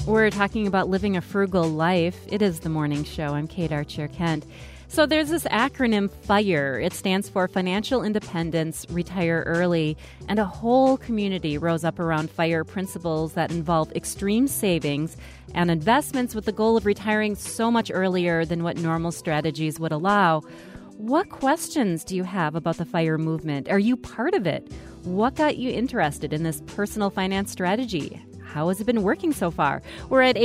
We're talking about living a frugal life. It is the morning show. I'm Kate Archer-Kent. So there's this acronym FIRE. It stands for Financial Independence, Retire Early. And a whole community rose up around FIRE principles that involve extreme savings and investments with the goal of retiring so much earlier than what normal strategies would allow. What questions do you have about the FIRE movement? Are you part of it? What got you interested in this personal finance strategy? How has it been working so far? We're at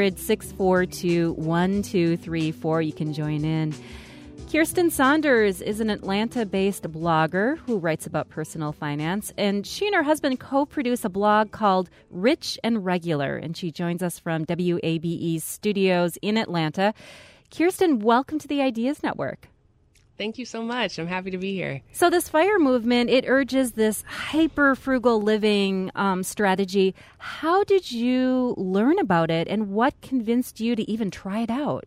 800-642-1234. You can join in. Kirsten Saunders is an Atlanta-based blogger who writes about personal finance, and she and her husband co-produce a blog called Rich and Regular, and she joins us from WABE's studios in Atlanta. Kirsten, welcome to the Ideas Network. Thank you so much. I'm happy to be here. So this FIRE movement, it urges this hyper-frugal living strategy. How did you learn about it, and what convinced you to even try it out?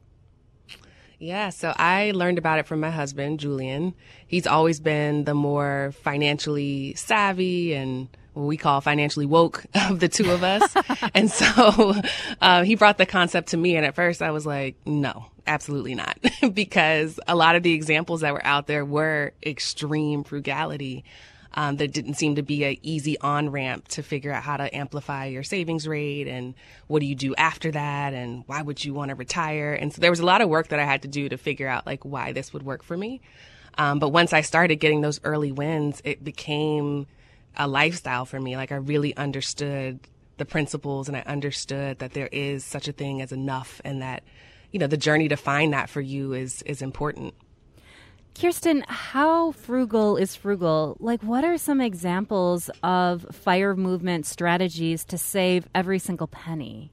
Yeah, so I learned about it from my husband, Julian. He's always been the more financially savvy and what we call financially woke of the two of us. And so he brought the concept to me. And at first I was like, no, absolutely not. Because a lot of the examples that were out there were extreme frugality. There didn't seem to be an easy on-ramp to figure out how to amplify your savings rate and what do you do after that and why would you want to retire. And so there was a lot of work that I had to do to figure out like why this would work for me. But once I started getting those early wins, it became a lifestyle for me. Like I really understood the principles and I understood that there is such a thing as enough and that, you know, the journey to find that for you is important. Kirsten, how frugal is frugal? Like, what are some examples of FIRE movement strategies to save every single penny?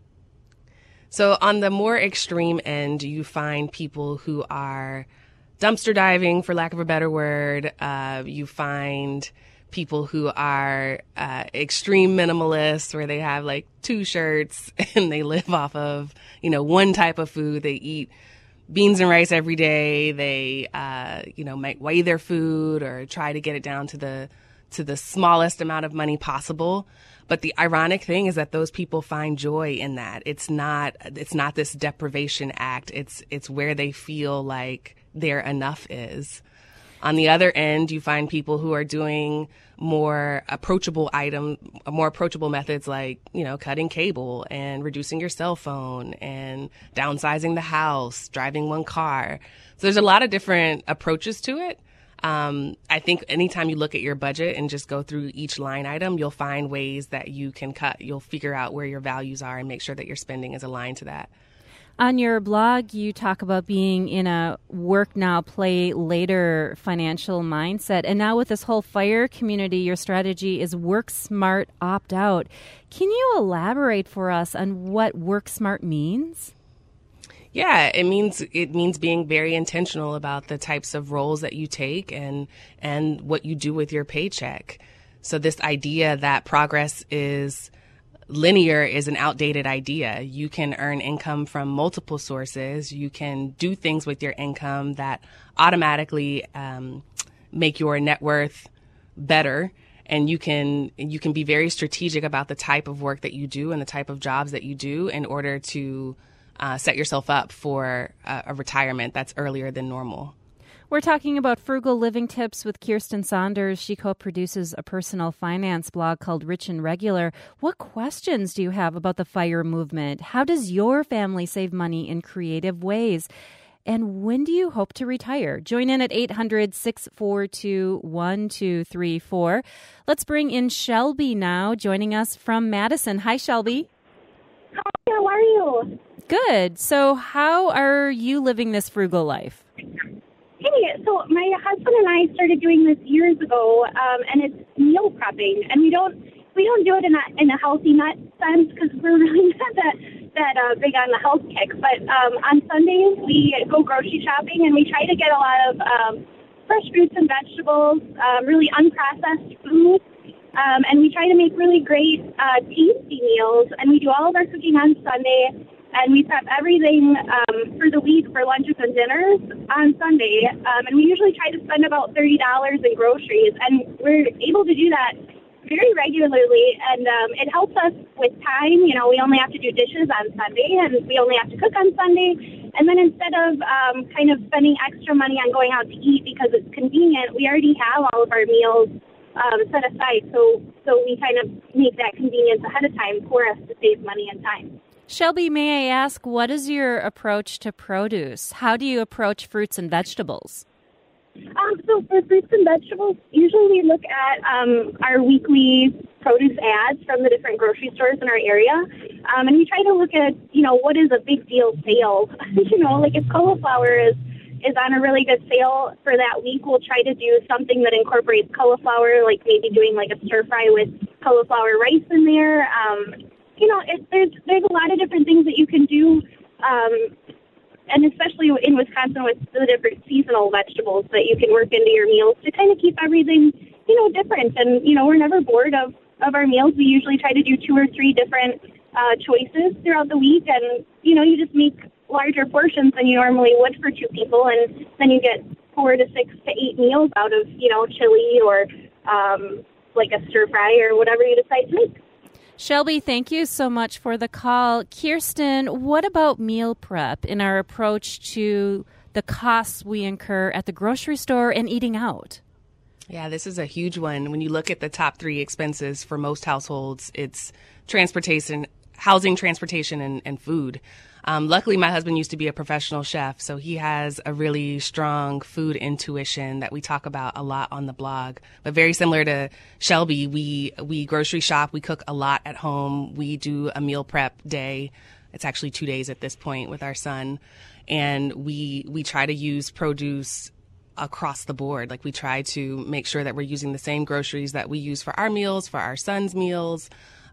So on the more extreme end, you find people who are dumpster diving, for lack of a better word. You find people who are extreme minimalists where they have like 2 shirts and they live off of, you know, one type of food. They eat beans and rice every day. They, might weigh their food or try to get it down to the smallest amount of money possible. But the ironic thing is that those people find joy in that. It's not this deprivation act. It's where they feel like their enough is. On the other end, you find people who are doing more approachable methods like, you know, cutting cable and reducing your cell phone and downsizing the house, driving one car. So there's a lot of different approaches to it. I think anytime you look at your budget and just go through each line item, you'll find ways that you can cut. You'll figure out where your values are and make sure that your spending is aligned to that. On your blog, you talk about being in a work now, play later financial mindset. And now with this whole FIRE community, your strategy is work smart, opt out. Can you elaborate for us on what work smart means? Yeah, it means being very intentional about the types of roles that you take and what you do with your paycheck. So this idea that progress is linear is an outdated idea. You can earn income from multiple sources. You can do things with your income that automatically make your net worth better. And you can be very strategic about the type of work that you do and the type of jobs that you do in order to set yourself up for a retirement that's earlier than normal. We're talking about frugal living tips with Kirsten Saunders. She co-produces a personal finance blog called Rich and Regular. What questions do you have about the FIRE movement? How does your family save money in creative ways? And when do you hope to retire? Join in at 800-642-1234. Let's bring in Shelby now, joining us from Madison. Hi, Shelby. Hi, how are you? Good. So how are you living this frugal life? Hey, so my husband and I started doing this years ago, and it's meal prepping, and we don't do it in a healthy nut sense because we're really not that big on the health kick. But on Sundays we go grocery shopping, and we try to get a lot of fresh fruits and vegetables, really unprocessed food, and we try to make really great tasty meals. And we do all of our cooking on Sunday. And we prep everything for the week for lunches and dinners on Sunday. And we usually try to spend about $30 in groceries. And we're able to do that very regularly, and it helps us with time. You know, we only have to do dishes on Sunday, and we only have to cook on Sunday. And then instead of kind of spending extra money on going out to eat because it's convenient, we already have all of our meals set aside. So we kind of make that convenience ahead of time for us to save money and time. Shelby, may I ask, what is your approach to produce? How do you approach fruits and vegetables? So for fruits and vegetables, usually we look at our weekly produce ads from the different grocery stores in our area, and we try to look at, you know, what is a big deal sale. You know, like if cauliflower is on a really good sale for that week, we'll try to do something that incorporates cauliflower, like maybe doing like a stir fry with cauliflower rice in there. You know, there's a lot of different things that you can do. And especially in Wisconsin with the different seasonal vegetables that you can work into your meals to kind of keep everything, you know, different. And, you know, we're never bored of our meals. We usually try to do 2 or 3 different choices throughout the week. And, you know, you just make larger portions than you normally would for 2 people. And then you get 4 to 6 to 8 meals out of, you know, chili or like a stir fry or whatever you decide to make. Shelby, thank you so much for the call. Kirsten, what about meal prep in our approach to the costs we incur at the grocery store and eating out? Yeah, this is a huge one. When you look at the top 3 expenses for most households, it's transportation, housing, transportation, and food. Luckily, my husband used to be a professional chef, so he has a really strong food intuition that we talk about a lot on the blog. But very similar to Shelby, we grocery shop, we cook a lot at home. We do a meal prep day. It's actually 2 days at this point with our son. And we try to use produce across the board. Like we try to make sure that we're using the same groceries that we use for our meals, for our son's meals.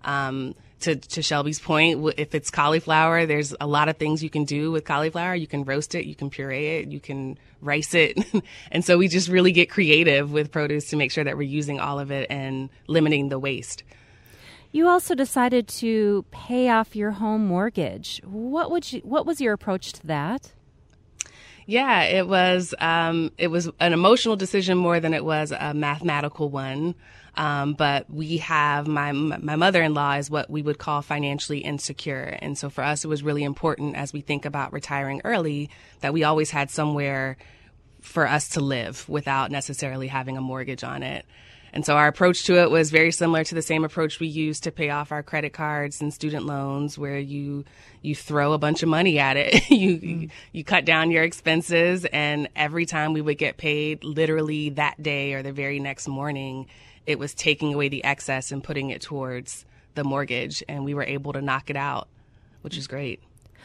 To Shelby's point, if it's cauliflower, there's a lot of things you can do with cauliflower. You can roast it, you can puree it, you can rice it. And so we just really get creative with produce to make sure that we're using all of it and limiting the waste. You also decided to pay off your home mortgage. What was your approach to that? Yeah, it was an emotional decision more than it was a mathematical one. But we have my mother-in-law is what we would call financially insecure. And so for us, it was really important as we think about retiring early that we always had somewhere for us to live without necessarily having a mortgage on it. And so our approach to it was very similar to the same approach we use to pay off our credit cards and student loans, where you throw a bunch of money at it. You cut down your expenses, and every time we would get paid, literally that day or the very next morning, it was taking away the excess and putting it towards the mortgage, and we were able to knock it out, which is great.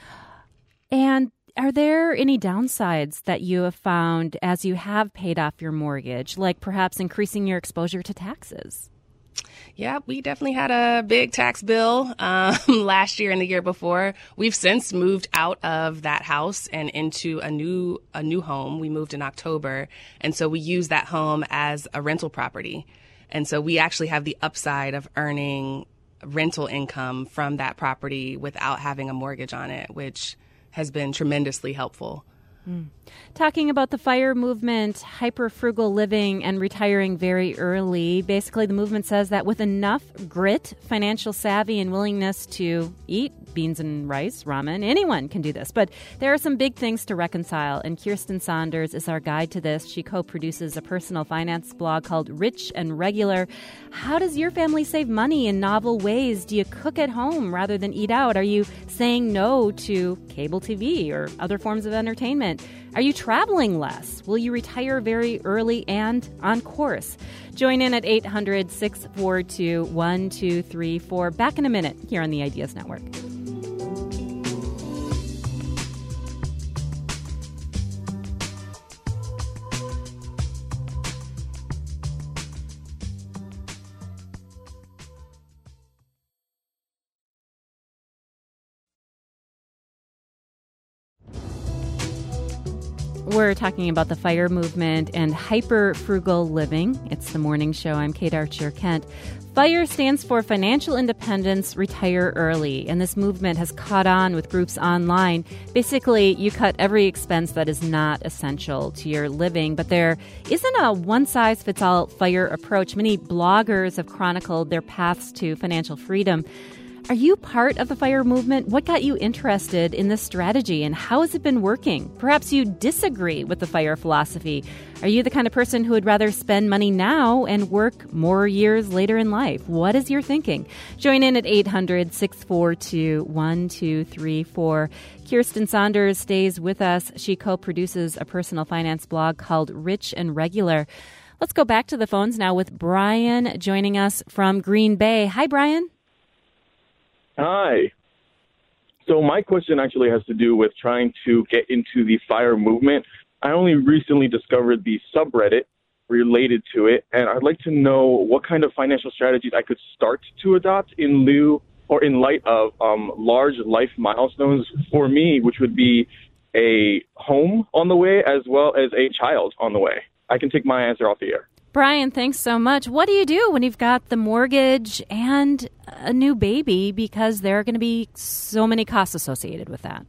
And are there any downsides that you have found as you have paid off your mortgage, like perhaps increasing your exposure to taxes? Yeah, we definitely had a big tax bill last year and the year before. We've since moved out of that house and into a new home. We moved in October, and so we use that home as a rental property. And so we actually have the upside of earning rental income from that property without having a mortgage on it, which has been tremendously helpful. Talking about the FIRE movement, hyper-frugal living, and retiring very early, basically the movement says that with enough grit, financial savvy, and willingness to eat beans and rice, ramen, anyone can do this. But there are some big things to reconcile, and Kirsten Saunders is our guide to this. She co-produces a personal finance blog called Rich and Regular. How does your family save money in novel ways? Do you cook at home rather than eat out? Are you saying no to cable TV or other forms of entertainment? Are you traveling less? Will you retire very early and on course? Join in at 800-642-1234. Back in a minute here on the Ideas Network. We're talking about the FIRE movement and hyper-frugal living. It's the morning show. I'm Kate Archer-Kent. FIRE stands for Financial Independence, Retire Early, and this movement has caught on with groups online. Basically, you cut every expense that is not essential to your living, but there isn't a one-size-fits-all FIRE approach. Many bloggers have chronicled their paths to financial freedom. Are you part of the FIRE movement? What got you interested in this strategy, and how has it been working? Perhaps you disagree with the FIRE philosophy. Are you the kind of person who would rather spend money now and work more years later in life? What is your thinking? Join in at 800-642-1234. Kirsten Saunders stays with us. She co-produces a personal finance blog called Rich and Regular. Let's go back to the phones now with Brian joining us from Green Bay. Hi, Brian. Hi. So my question actually has to do with trying to get into the FIRE movement. I only recently discovered the subreddit related to it, and I'd like to know what kind of financial strategies I could start to adopt in light of large life milestones for me, which would be a home on the way as well as a child on the way. I can take my answer off the air. Brian, thanks so much. What do you do when you've got the mortgage and a new baby, because there are going to be so many costs associated with that?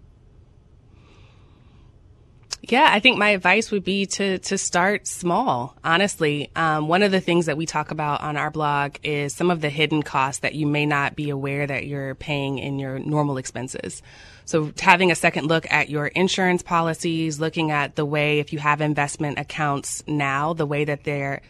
Yeah, I think my advice would be to start small, honestly. One of the things that we talk about on our blog is some of the hidden costs that you may not be aware that you're paying in your normal expenses. So having a second look at your insurance policies, looking at the way, if you have investment accounts now, the way that they're,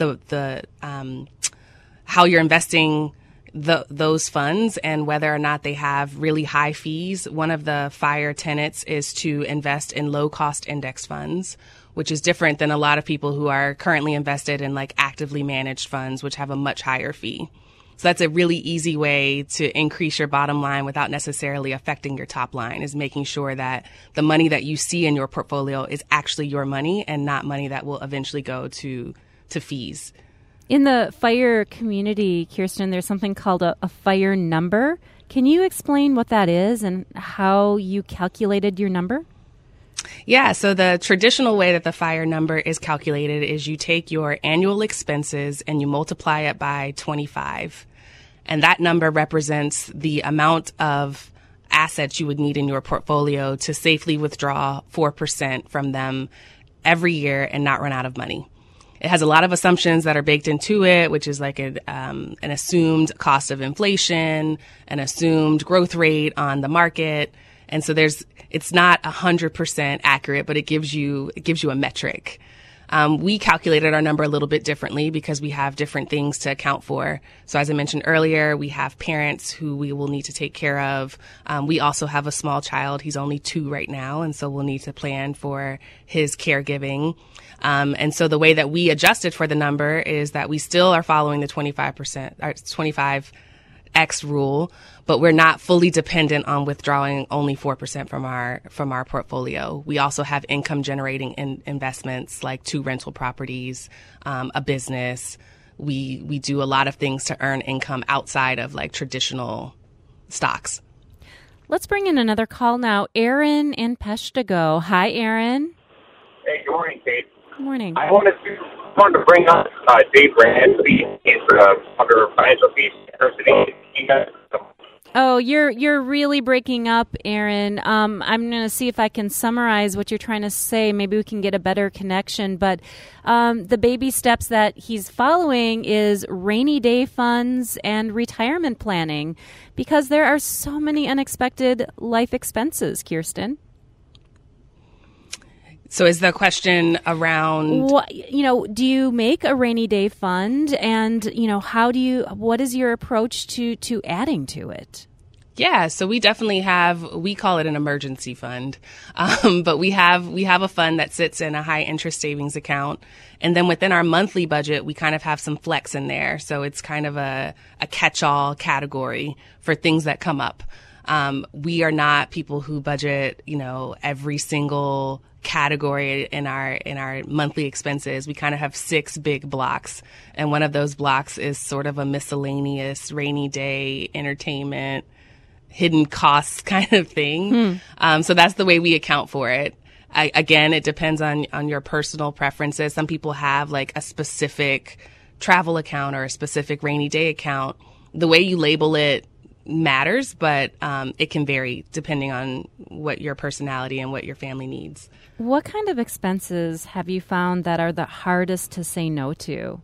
how you're investing those funds and whether or not they have really high fees. One of the FIRE tenets is to invest in low cost index funds, which is different than a lot of people who are currently invested in like actively managed funds, which have a much higher fee. So that's a really easy way to increase your bottom line without necessarily affecting your top line, is making sure that the money that you see in your portfolio is actually your money and not money that will eventually go to fees. In the FIRE community, Kirsten, there's something called a FIRE number. Can you explain what that is and how you calculated your number? Yeah, so the traditional way that the FIRE number is calculated is you take your annual expenses and you multiply it by 25. And that number represents the amount of assets you would need in your portfolio to safely withdraw 4% from them every year and not run out of money. It has a lot of assumptions that are baked into it, which is like an assumed cost of inflation, an assumed growth rate on the market. And so it's not 100% accurate, but it gives you a metric. We calculated our number a little bit differently because we have different things to account for. So as I mentioned earlier, we have parents who we will need to take care of. We also have a small child. He's only 2 right now. And so we'll need to plan for his caregiving. And so the way that we adjusted for the number is that we still are following the 25X rule, but we're not fully dependent on withdrawing only 4% from our portfolio. We also have income generating investments like 2 rental properties, a business. We do a lot of things to earn income outside of like traditional stocks. Let's bring in another call now. Aaron in Peshtigo. Hi, Aaron. Hey, good morning, Kate. Good morning. I wanted to bring up Dave Ramsey under financial peace university. Oh, you're really breaking up, Aaron. I'm going to see if I can summarize what you're trying to say. Maybe we can get a better connection. But the baby steps that he's following is rainy day funds and retirement planning, because there are so many unexpected life expenses, Kirsten. So is the question around, do you make a rainy day fund, and, what is your approach to adding to it? Yeah, so we definitely we call it an emergency fund. But we have a fund that sits in a high interest savings account. And then within our monthly budget, we kind of have some flex in there. So it's kind of a catch-all category for things that come up. We are not people who budget, every single category in our monthly expenses. We kind of have 6 big blocks, and one of those blocks is sort of a miscellaneous rainy day entertainment, hidden costs kind of thing. So that's the way we account for it. Again, it depends on your personal preferences. Some people have like a specific travel account or a specific rainy day account. The way you label it matters, but it can vary depending on what your personality and what your family needs. What kind of expenses have you found that are the hardest to say no to?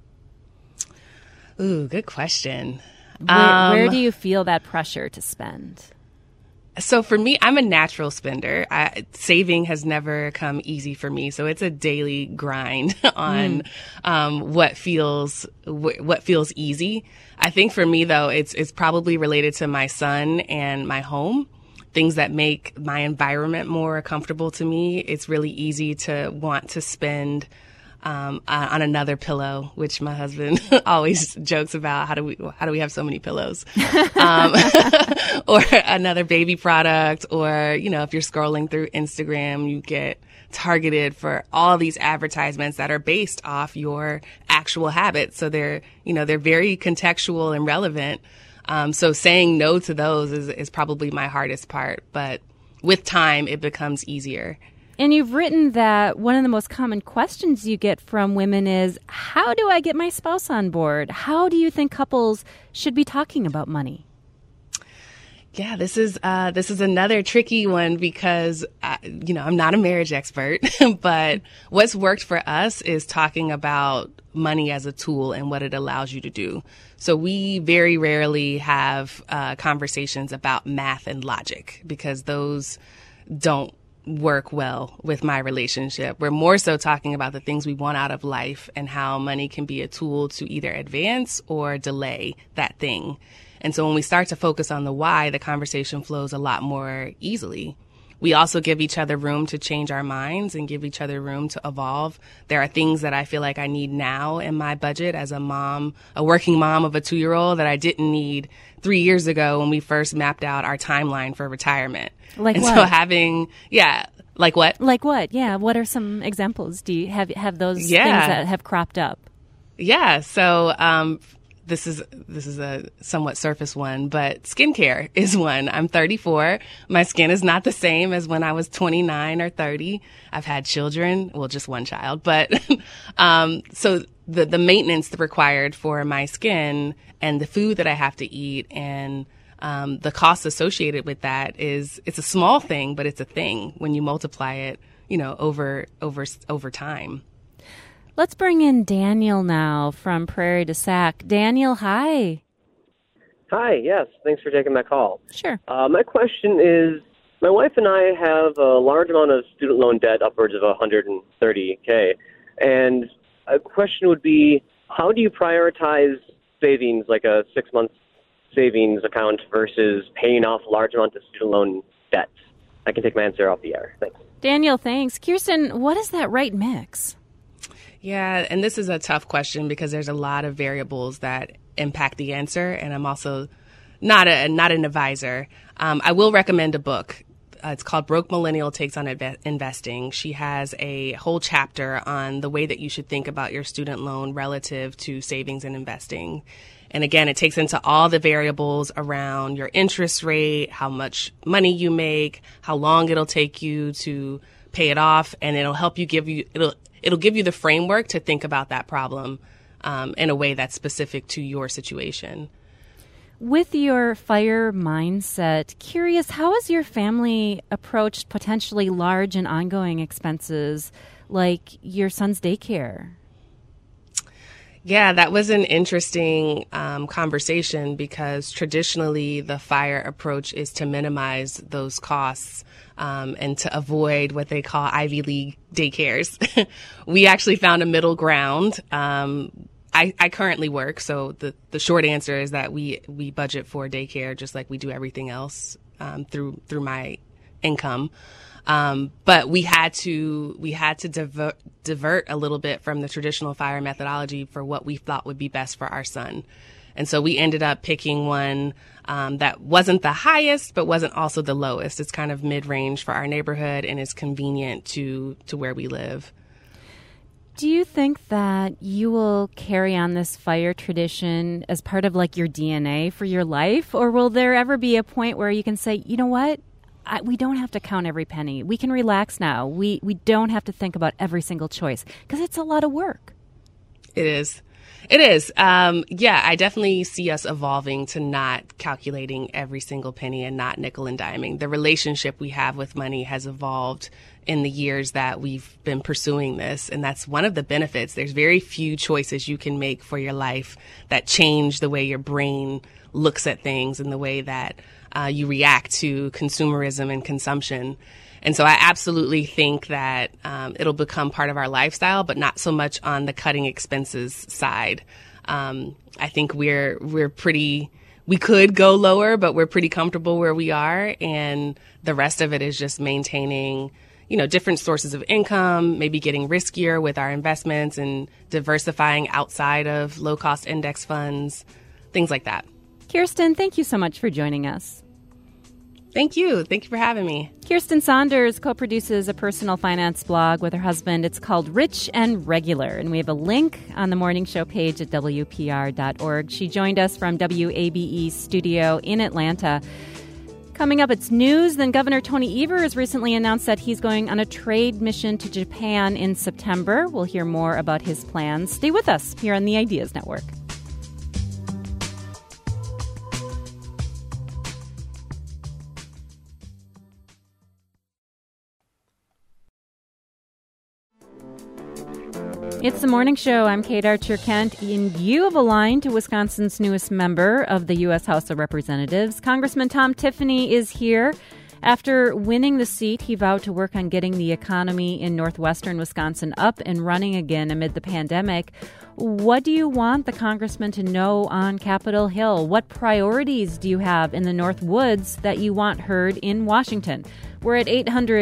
Ooh, good question. Where do you feel that pressure to spend? So for me, I'm a natural spender. Saving has never come easy for me. So it's a daily grind on what feels easy. I think for me, though, it's probably related to my son and my home, things that make my environment more comfortable to me. It's really easy to want to spend on another pillow, which my husband always jokes about. How do we have so many pillows? Or another baby product, or, if you're scrolling through Instagram, you get targeted for all these advertisements that are based off your actual habits. So they're very contextual and relevant. So saying no to those is probably my hardest part, but with time, it becomes easier. And you've written that one of the most common questions you get from women is, how do I get my spouse on board? How do you think couples should be talking about money? Yeah, this is another tricky one because, I'm not a marriage expert, but what's worked for us is talking about money as a tool and what it allows you to do. So we very rarely have conversations about math and logic because those don't work well with my relationship. We're more so talking about the things we want out of life and how money can be a tool to either advance or delay that thing. And so when we start to focus on the why, the conversation flows a lot more easily. We also give each other room to change our minds and give each other room to evolve. There are things that I feel like I need now in my budget as a working mom of a 2-year-old that I didn't need 3 years ago when we first mapped out our timeline for retirement. Like and what? So like what? Like what? Yeah. What are some examples? Do you have those things that have cropped up? Yeah. So, this is a somewhat surface one, but skincare is one. I'm 34. My skin is not the same as when I was 29 or 30. I've had children, well, just one child, but so the maintenance required for my skin and the food that I have to eat and the costs associated with that it's a small thing, but it's a thing when you multiply it, over time. Let's bring in Daniel now from Prairie du Sac. Daniel, hi. Hi, yes. Thanks for taking my call. Sure. My question is, my wife and I have a large amount of student loan debt, upwards of $130K. And a question would be, how do you prioritize savings, like a 6-month savings account versus paying off a large amount of student loan debt? I can take my answer off the air. Thanks. Daniel, thanks. Kirsten, what is that right mix? Yeah, and this is a tough question because there's a lot of variables that impact the answer, and I'm also not an advisor. I will recommend a book. It's called Broke Millennial Takes on Investing. She has a whole chapter on the way that you should think about your student loan relative to savings and investing. And again, it takes into all the variables around your interest rate, how much money you make, how long it'll take you to pay it off, and it'll give you the framework to think about that problem in a way that's specific to your situation. With your FIRE mindset, curious, how has your family approached potentially large and ongoing expenses like your son's daycare? Yeah, that was an interesting conversation because traditionally the FIRE approach is to minimize those costs and to avoid what they call Ivy League daycares. We actually found a middle ground. I currently work, so the short answer is that we budget for daycare just like we do everything else through my income. But we had to divert a little bit from the traditional FIRE methodology for what we thought would be best for our son. And so we ended up picking one that wasn't the highest, but wasn't also the lowest. It's kind of mid-range for our neighborhood and is convenient to where we live. Do you think that you will carry on this FIRE tradition as part of like your DNA for your life? Or will there ever be a point where you can say, you know what? we don't have to count every penny. We can relax now. We don't have to think about every single choice because it's a lot of work. It is. It is. I definitely see us evolving to not calculating every single penny and not nickel and diming. The relationship we have with money has evolved in the years that we've been pursuing this. And that's one of the benefits. There's very few choices you can make for your life that change the way your brain looks at things and the way that you react to consumerism and consumption. And so I absolutely think that it'll become part of our lifestyle, but not so much on the cutting expenses side. I think we could go lower, but we're pretty comfortable where we are. And the rest of it is just maintaining, different sources of income, maybe getting riskier with our investments and diversifying outside of low-cost index funds, things like that. Kirsten, thank you so much for joining us. Thank you. Thank you for having me. Kirsten Saunders co-produces a personal finance blog with her husband. It's called Rich and Regular, and we have a link on the morning show page at WPR.org. She joined us from WABE studio in Atlanta. Coming up, it's news. Then Governor Tony Evers recently announced that he's going on a trade mission to Japan in September. We'll hear more about his plans. Stay with us here on the Ideas Network. It's the morning show. I'm Kate Archer-Kent, and you have aligned to Wisconsin's newest member of the U.S. House of Representatives. Congressman Tom Tiffany is here. After winning the seat, he vowed to work on getting the economy in northwestern Wisconsin up and running again amid the pandemic. What do you want the congressman to know on Capitol Hill? What priorities do you have in the North Woods that you want heard in Washington? We're at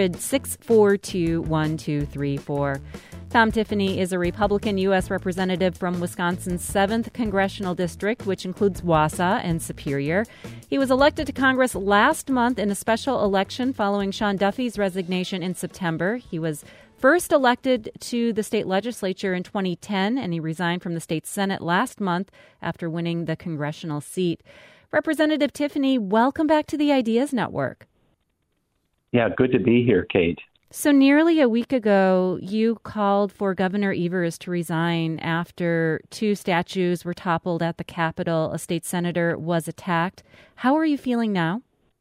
800-642-1234. Tom Tiffany is a Republican U.S. representative from Wisconsin's 7th Congressional District, which includes Wausau and Superior. He was elected to Congress last month in a special election following Sean Duffy's resignation in September. He was first elected to the state legislature in 2010, and he resigned from the state Senate last month after winning the congressional seat. Representative Tiffany, welcome back to the Ideas Network. Yeah, good to be here, Kate. So nearly a week ago, you called for Governor Evers to resign after 2 statues were toppled at the Capitol. A state senator was attacked. How are you feeling now?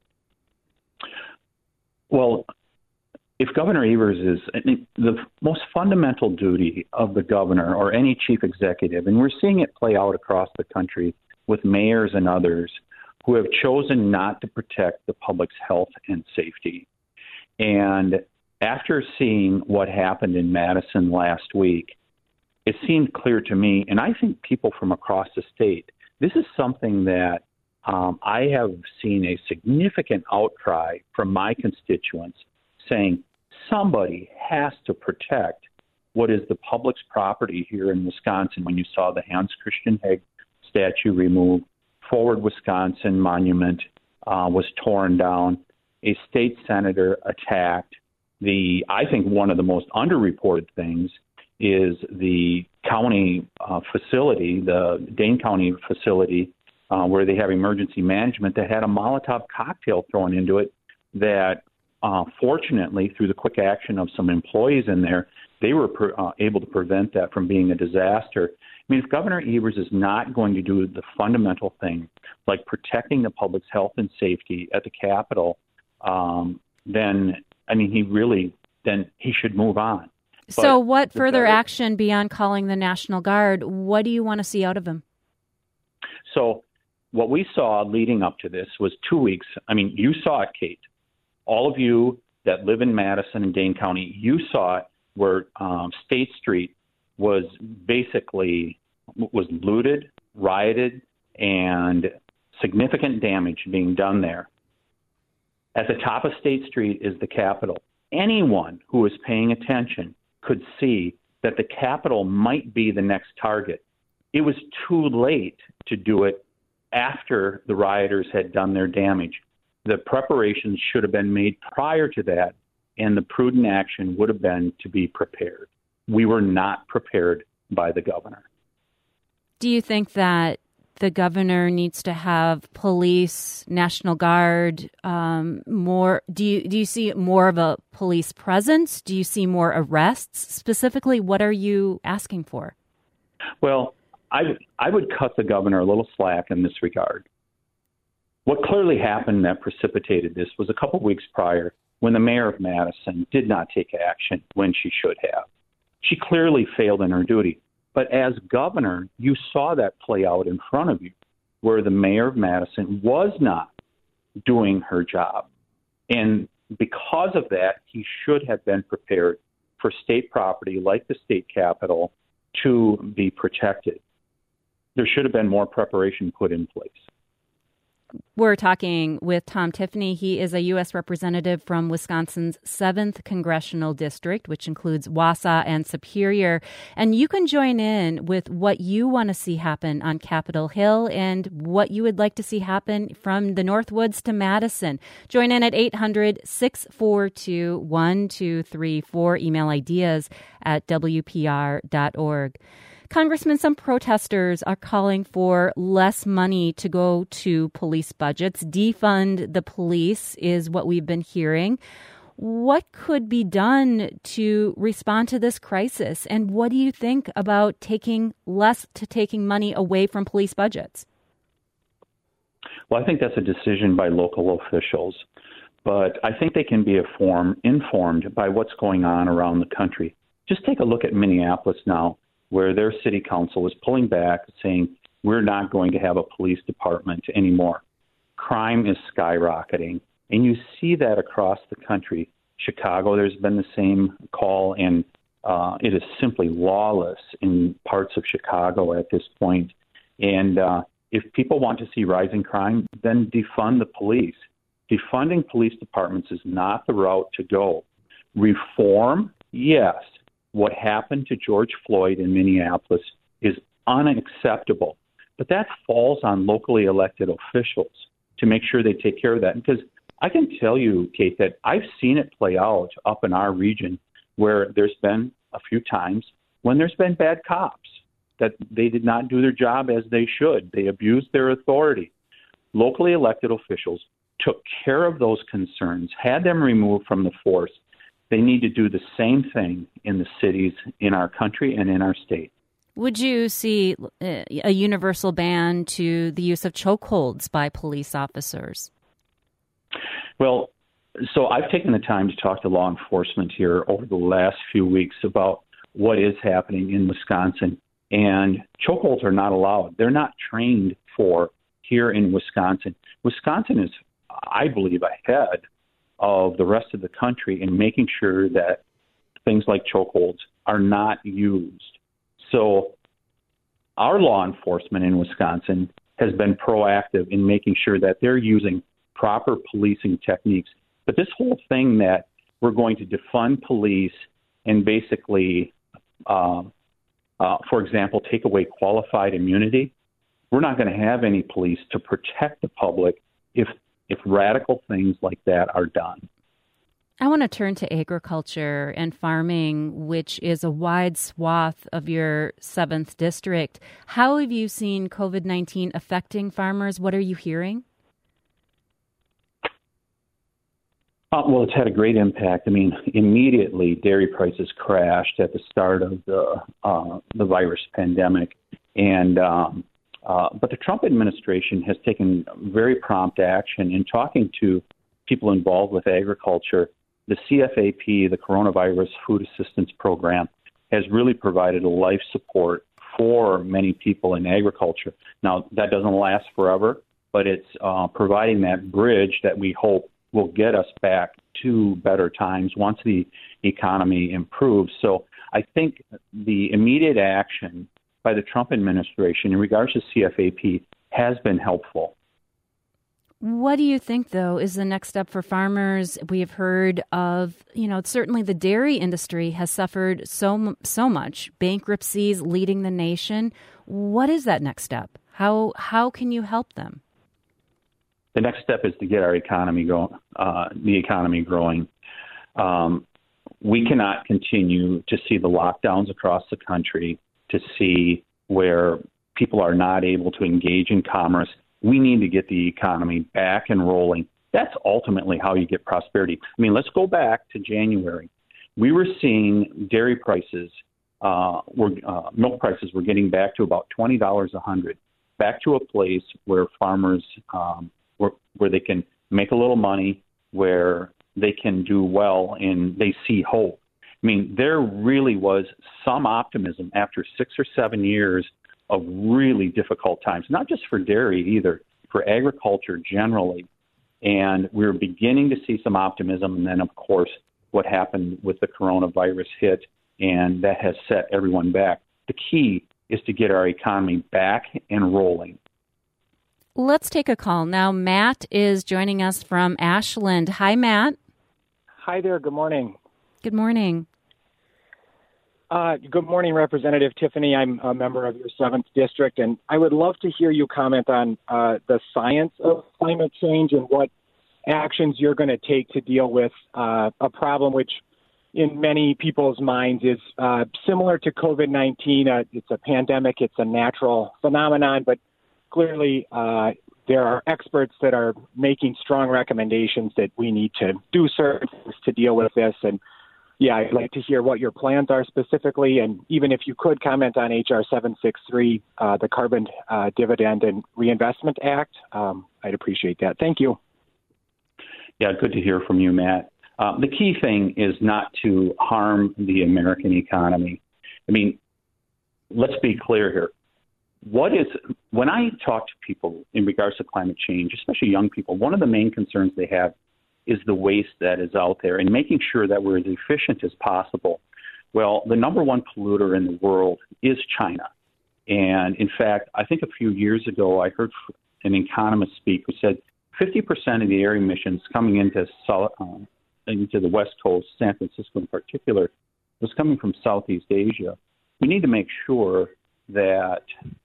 Well, if Governor Evers is the most fundamental duty of the governor or any chief executive, and we're seeing it play out across the country with mayors and others who have chosen not to protect the public's health and safety. And after seeing what happened in Madison last week, it seemed clear to me, and I think people from across the state, this is something that I have seen a significant outcry from my constituents saying somebody has to protect what is the public's property here in Wisconsin. When you saw the Hans Christian Heg statue removed, Forward Wisconsin monument was torn down, a state senator attacked. I think one of the most underreported things is the county facility, the Dane County facility, where they have emergency management that had a Molotov cocktail thrown into it that fortunately, through the quick action of some employees in there, they were able to prevent that from being a disaster. I mean, if Governor Evers is not going to do the fundamental thing, like protecting the public's health and safety at the Capitol, then he should move on. So what further action beyond calling the National Guard? What do you want to see out of him? So what we saw leading up to this was 2 weeks. I mean, you saw it, Kate. All of you that live in Madison and Dane County, you saw it where State Street was looted, rioted, and significant damage being done there. At the top of State Street is the Capitol. Anyone who is paying attention could see that the Capitol might be the next target. It was too late to do it after the rioters had done their damage. The preparations should have been made prior to that, and the prudent action would have been to be prepared. We were not prepared by the governor. Do you think that the governor needs to have police, National Guard, more? Do you see more of a police presence? Do you see more arrests? Specifically, what are you asking for? Well, I would cut the governor a little slack in this regard. What clearly happened that precipitated this was a couple of weeks prior when the mayor of Madison did not take action when she should have. She clearly failed in her duty. But as governor, you saw that play out in front of you, where the mayor of Madison was not doing her job. And because of that, he should have been prepared for state property like the state capitol to be protected. There should have been more preparation put in place. We're talking with Tom Tiffany. He is a U.S. representative from Wisconsin's 7th Congressional District, which includes Wausau and Superior. And you can join in with what you want to see happen on Capitol Hill and what you would like to see happen from the Northwoods to Madison. Join in at 800-642-1234. Email ideas at WPR.org. Congressman, some protesters are calling for less money to go to police budgets. Defund the police is what we've been hearing. What could be done to respond to this crisis? And what do you think about taking money away from police budgets? Well, I think that's a decision by local officials. But I think they can be informed by what's going on around the country. Just take a look at Minneapolis now, where their city council is pulling back, saying we're not going to have a police department anymore. Crime is skyrocketing, and you see that across the country. Chicago, there's been the same call, and it is simply lawless in parts of Chicago at this point. And if people want to see rising crime, then defund the police. Defunding police departments is not the route to go. Reform, yes. What happened to George Floyd in Minneapolis is unacceptable. But that falls on locally elected officials to make sure they take care of that. Because I can tell you, Kate, that I've seen it play out up in our region where there's been a few times when there's been bad cops, that they did not do their job as they should. They abused their authority. Locally elected officials took care of those concerns, had them removed from the force. They need to do the same thing in the cities in our country and in our state. Would you see a universal ban to the use of chokeholds by police officers? Well, so I've taken the time to talk to law enforcement here over the last few weeks about what is happening in Wisconsin. And chokeholds are not allowed. They're not trained for here in Wisconsin. Wisconsin is, I believe, ahead of the rest of the country in making sure that things like chokeholds are not used. So our law enforcement in Wisconsin has been proactive in making sure that they're using proper policing techniques. But this whole thing that we're going to defund police and basically, for example, take away qualified immunity, we're not going to have any police to protect the public if radical things like that are done. I want to turn to agriculture and farming, which is a wide swath of your 7th district. How have you seen COVID-19 affecting farmers? What are you hearing? Well, it's had a great impact. I mean, immediately dairy prices crashed at the start of the virus pandemic, and but the Trump administration has taken very prompt action in talking to people involved with agriculture. The CFAP, the Coronavirus Food Assistance Program, has really provided a life support for many people in agriculture. Now, that doesn't last forever, but it's providing that bridge that we hope will get us back to better times once the economy improves. So I think the immediate action by the Trump administration in regards to CFAP has been helpful. What do you think, though, is the next step for farmers? We have heard of, certainly the dairy industry has suffered so much, bankruptcies leading the nation. What is that next step? How can you help them? The next step is to get our economy going. We cannot continue to see the lockdowns across the country, to see where people are not able to engage in commerce. We need to get the economy back and rolling. That's ultimately how you get prosperity. I mean, let's go back to January. We were seeing dairy prices, milk prices were getting back to about $20 a hundred, back to a place where farmers, where they can make a little money, where they can do well, and they see hope. I mean, there really was some optimism after 6 or 7 years of really difficult times, not just for dairy either, for agriculture generally. And we were beginning to see some optimism. And then, of course, what happened with the coronavirus hit, and that has set everyone back. The key is to get our economy back and rolling. Let's take a call now. Matt is joining us from Ashland. Hi, Matt. Hi there. Good morning. Good morning. Good morning, Representative Tiffany. I'm a member of your 7th District, and I would love to hear you comment on the science of climate change and what actions you're going to take to deal with a problem which in many people's minds is similar to COVID-19. It's a pandemic. It's a natural phenomenon, but clearly there are experts that are making strong recommendations that we need to do certain things to deal with this. And yeah, I'd like to hear what your plans are specifically, and even if you could comment on H.R. 763, the Carbon Dividend and Reinvestment Act, I'd appreciate that. Thank you. Yeah, good to hear from you, Matt. The key thing is not to harm the American economy. I mean, let's be clear here. When I talk to people in regards to climate change, especially young people, one of the main concerns they have is the waste that is out there and making sure that we're as efficient as possible. Well, the number one polluter in the world is China. And in fact, I think a few years ago, I heard an economist speak who said 50% of the air emissions coming into the West Coast, San Francisco in particular, was coming from Southeast Asia. We need to make sure that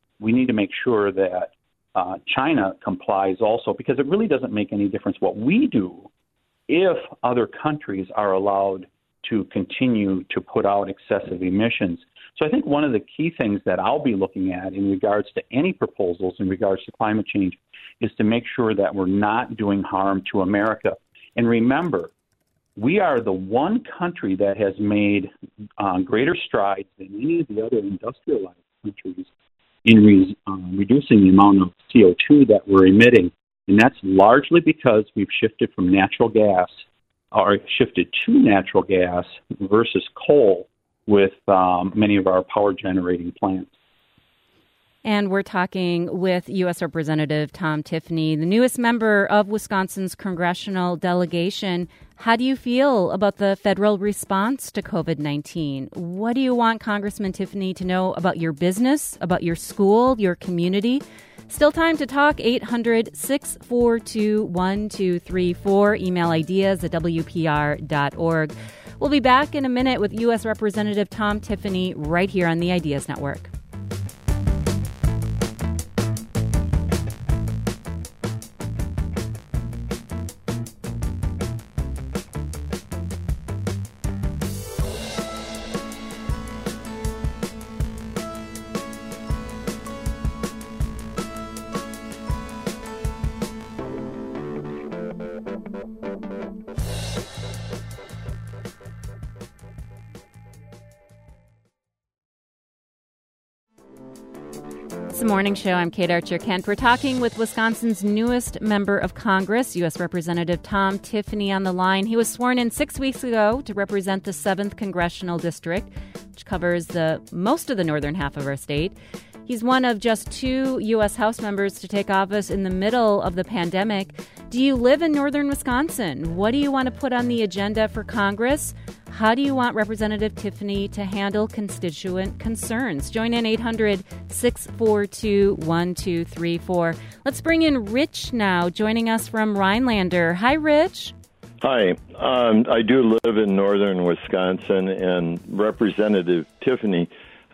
China complies also, because it really doesn't make any difference what we do if other countries are allowed to continue to put out excessive emissions. So I think one of the key things that I'll be looking at in regards to any proposals in regards to climate change is to make sure that we're not doing harm to America. And remember, we are the one country that has made greater strides than any of the other industrialized countries in reducing the amount of CO2 that we're emitting. And that's largely because we've shifted to natural gas versus coal with many of our power generating plants. And we're talking with U.S. Representative Tom Tiffany, the newest member of Wisconsin's congressional delegation. How do you feel about the federal response to COVID-19? What do you want Congressman Tiffany to know about your business, about your school, your community? Still time to talk. 800-642-1234. Email ideas at WPR.org. We'll be back in a minute with U.S. Representative Tom Tiffany right here on the Ideas Network. It's the morning show. I'm Kate Archer-Kent. We're talking with Wisconsin's newest member of Congress, U.S. Representative Tom Tiffany on the line. He was sworn in 6 weeks ago to represent the 7th Congressional District, which covers most of the northern half of our state. He's one of just 2 U.S. House members to take office in the middle of the pandemic. Do you live in northern Wisconsin? What do you want to put on the agenda for Congress? How do you want Representative Tiffany to handle constituent concerns? Join in 800-642-1234. Let's bring in Rich now, joining us from Rhinelander. Hi, Rich. Hi. I do live in northern Wisconsin, and Representative Tiffany,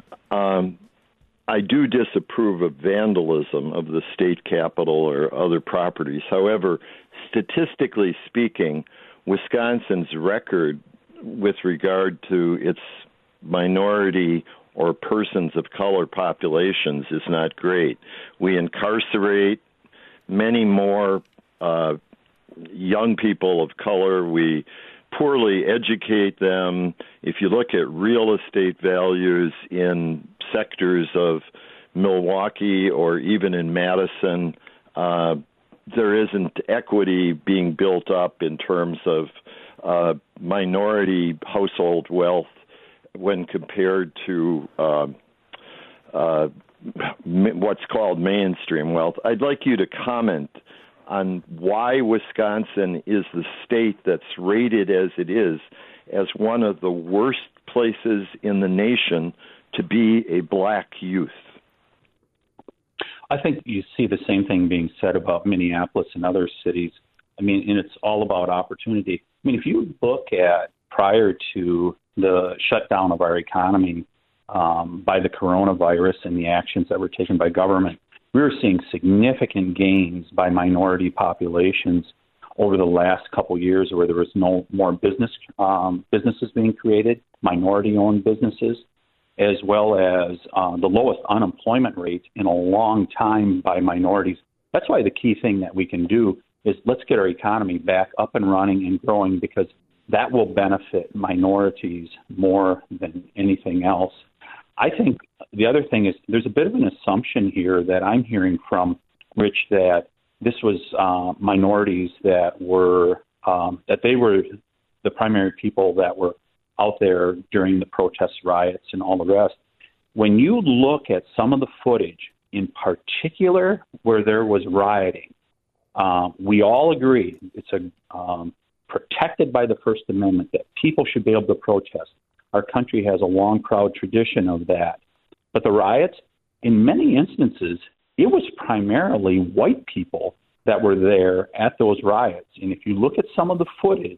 I do disapprove of vandalism of the state capitol or other properties. However, statistically speaking, Wisconsin's record with regard to its minority or persons of color populations is not great. We incarcerate many more young people of color. We poorly educate them. If you look at real estate values in sectors of Milwaukee or even in Madison, there isn't equity being built up in terms of minority household wealth when compared to what's called mainstream wealth. I'd like you to comment on why Wisconsin is the state that's rated as it is as one of the worst places in the nation to be a black youth. I think you see the same thing being said about Minneapolis and other cities. I mean, and it's all about opportunity. I mean, if you look at prior to the shutdown of our economy by the coronavirus and the actions that were taken by government, we were seeing significant gains by minority populations over the last couple of years, where there was no more businesses being created, minority-owned businesses, as well as the lowest unemployment rate in a long time by minorities. That's why the key thing that we can do is let's get our economy back up and running and growing, because that will benefit minorities more than anything else. I think the other thing is there's a bit of an assumption here that I'm hearing from Rich that this was minorities that were that they were the primary people that were out there during the protest riots and all the rest. When you look at some of the footage, in particular where there was rioting, we all agree it's protected by the First Amendment that people should be able to protest. Our country has a long, proud tradition of that. But the riots, in many instances, it was primarily white people that were there at those riots. And if you look at some of the footage,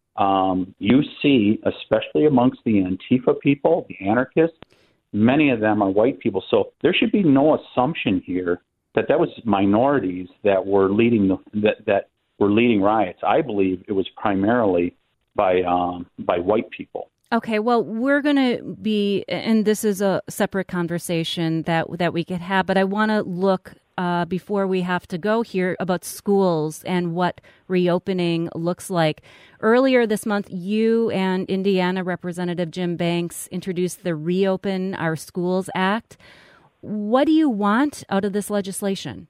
you see, especially amongst the Antifa people, the anarchists, many of them are white people. So there should be no assumption here that that was minorities that were leading that were leading riots. I believe it was primarily by white people. Okay, well, we're going to be, and this is a separate conversation that we could have, but I want to look before we have to go here about schools and what reopening looks like. Earlier this month, you and Indiana Representative Jim Banks introduced the Reopen Our Schools Act. What do you want out of this legislation?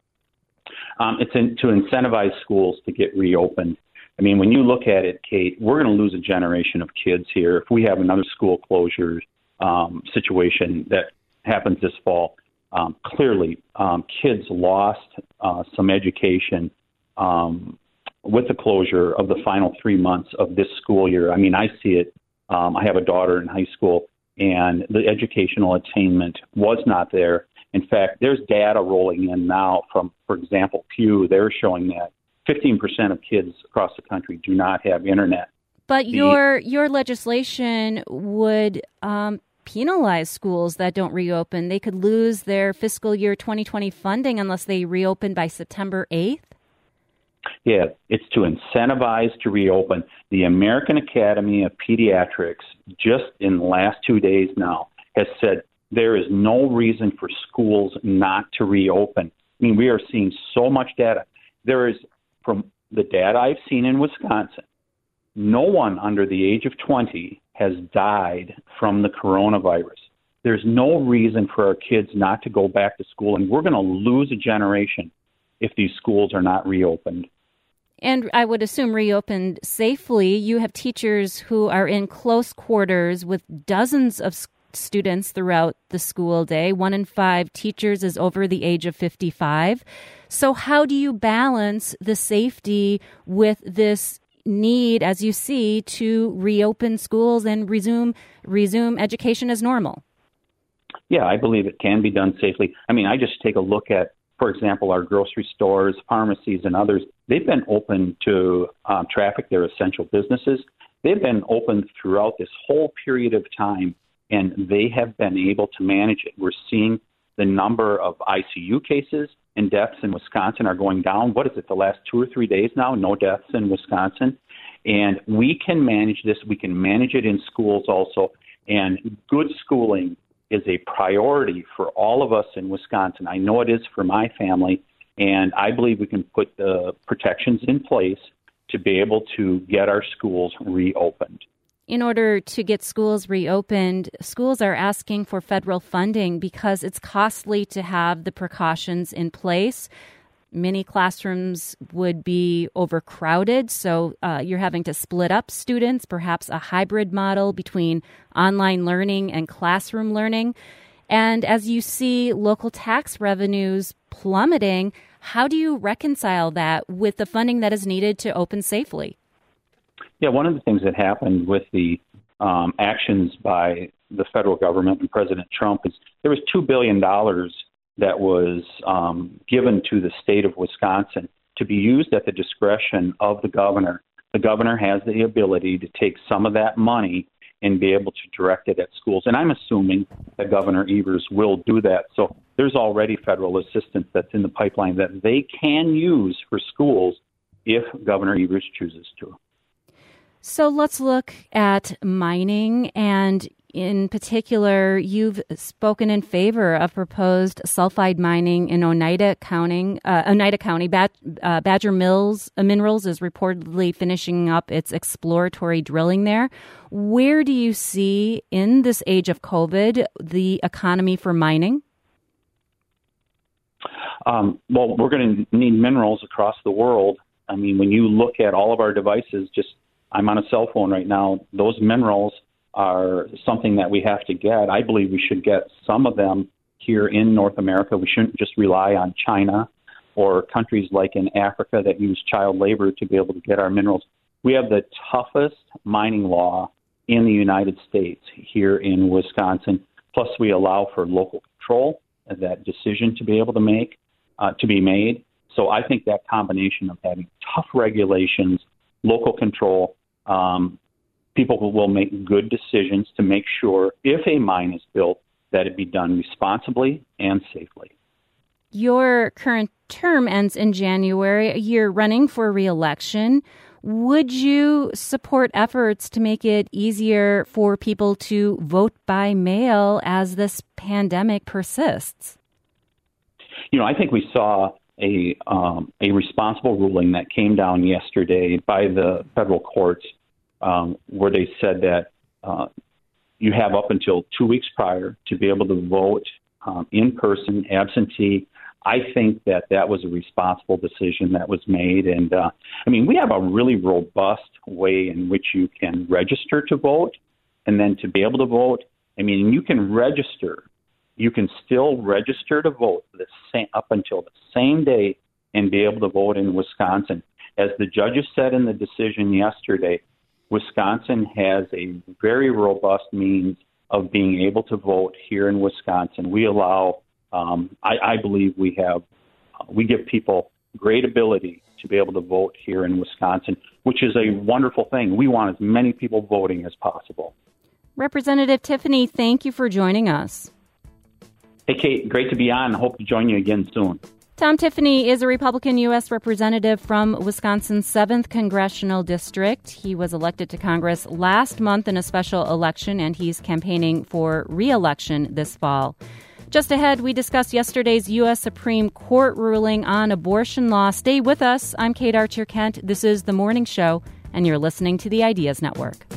It's to incentivize schools to get reopened. I mean, when you look at it, Kate, we're going to lose a generation of kids here if we have another school closure situation that happens this fall. Clearly, kids lost some education with the closure of the final 3 months of this school year. I mean, I see it. I have a daughter in high school, and the educational attainment was not there. In fact, there's data rolling in now from, for example, Pew. They're showing that 15% of kids across the country do not have internet. But your legislation would penalize schools that don't reopen. They could lose their fiscal year 2020 funding unless they reopen by September 8th? Yeah, it's to incentivize to reopen. The American Academy of Pediatrics, just in the last 2 days now, has said there is no reason for schools not to reopen. I mean, we are seeing so much data. There is, from the data I've seen in Wisconsin, no one under the age of 20 has died from the coronavirus. There's no reason for our kids not to go back to school, and we're going to lose a generation if these schools are not reopened. And I would assume reopened safely. You have teachers who are in close quarters with dozens of students throughout the school day. 1 in 5 teachers is over the age of 55. So how do you balance the safety with this need, as you see, to reopen schools and resume education as normal? Yeah, I believe it can be done safely. I mean, I just take a look at, for example, our grocery stores, pharmacies, and others. They've been open to traffic their essential businesses. They've been open throughout this whole period of time, and they have been able to manage it. We're seeing the number of ICU cases and deaths in Wisconsin are going down. What is it, the last 2 or 3 days now? No deaths in Wisconsin. And we can manage this. We can manage it in schools also. And good schooling is a priority for all of us in Wisconsin. I know it is for my family, and I believe we can put the protections in place to be able to get our schools reopened. In order to get schools reopened, schools are asking for federal funding because it's costly to have the precautions in place. Many classrooms would be overcrowded, so you're having to split up students, perhaps a hybrid model between online learning and classroom learning. And as you see local tax revenues plummeting, how do you reconcile that with the funding that is needed to open safely? Yeah, one of the things that happened with the actions by the federal government and President Trump is there was $2 billion that was given to the state of Wisconsin to be used at the discretion of the governor. The governor has the ability to take some of that money and be able to direct it at schools. And I'm assuming that Governor Evers will do that. So there's already federal assistance that's in the pipeline that they can use for schools if Governor Evers chooses to. So let's look at mining, and in particular, you've spoken in favor of proposed sulfide mining in Oneida County. Badger Minerals is reportedly finishing up its exploratory drilling there. Where do you see, in this age of COVID, the economy for mining? Well, we're going to need minerals across the world. I mean, when you look at all of our devices, I'm on a cell phone right now. Those minerals are something that we have to get. I believe we should get some of them here in North America. We shouldn't just rely on China or countries like in Africa that use child labor to be able to get our minerals. We have the toughest mining law in the United States here in Wisconsin. Plus, we allow for local control of that decision to be able to be made. So I think that combination of having tough regulations, local control, people will make good decisions to make sure if a mine is built that it be done responsibly and safely. Your current term ends in January. You're running for re-election. Would you support efforts to make it easier for people to vote by mail as this pandemic persists? I think we saw a responsible ruling that came down yesterday by the federal courts where they said that you have up until 2 weeks prior to be able to vote in person, absentee. I think that was a responsible decision that was made. And, we have a really robust way in which you can register to vote and then to be able to vote. You can register. You can still register to vote up until the same day and be able to vote in Wisconsin. As the judges said in the decision yesterday, Wisconsin has a very robust means of being able to vote here in Wisconsin. We allow, I believe we give people great ability to be able to vote here in Wisconsin, which is a wonderful thing. We want as many people voting as possible. Representative Tiffany, thank you for joining us. Hey, Kate, great to be on. I hope to join you again soon. Tom Tiffany is a Republican U.S. representative from Wisconsin's 7th Congressional District. He was elected to Congress last month in a special election, and he's campaigning for re-election this fall. Just ahead, we discuss yesterday's U.S. Supreme Court ruling on abortion law. Stay with us. I'm Kate Archer-Kent. This is The Morning Show, and you're listening to the Ideas Network.